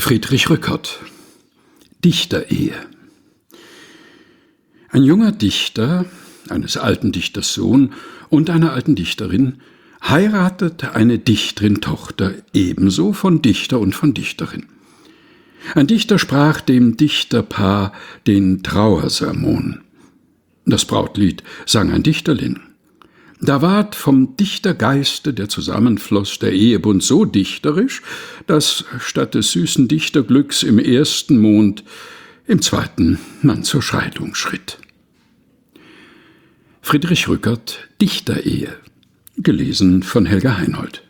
Friedrich Rückert: Dichterehe. Ein junger Dichter, eines alten Dichters Sohn und einer alten Dichterin, heiratete eine Dichterin-Tochter, ebenso von Dichter und von Dichterin. Ein Dichter sprach dem Dichterpaar den Trauersermon. Das Brautlied sang ein Dichterling. Da ward vom Dichtergeiste, der zusammenfloss, der Ehebund so dichterisch, dass statt des süßen Dichterglücks im ersten Mond im zweiten man zur Scheidung schritt. Friedrich Rückert: Dichterehe, gelesen von Helga Heinold.